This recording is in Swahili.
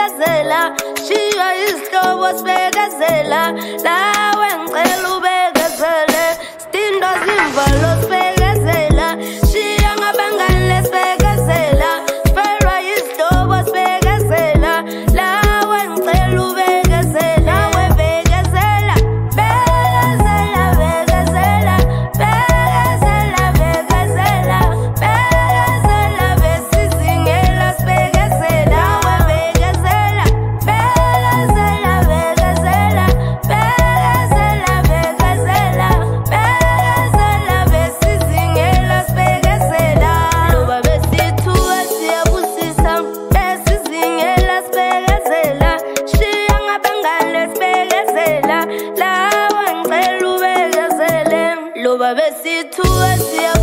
sibekezela shiya isihlobo sibekezela lawe ngicela ubekezele sidindo zimvalo sibekezela shiya ngabangane sibekezela sifelwa isihlobo sibekezela lawe ngicela ubekezela webekezela bekezela bekezela bekezela bekezela bekezela besizingela sibekezela webekezela bekezela bekezela bekezela bekezela bekezela besizingela sibekezela loba besithuka siyabusisa besizingela sibekezela shiya ngabangane sibekezela lawe ngicela ubekezele loba besithuka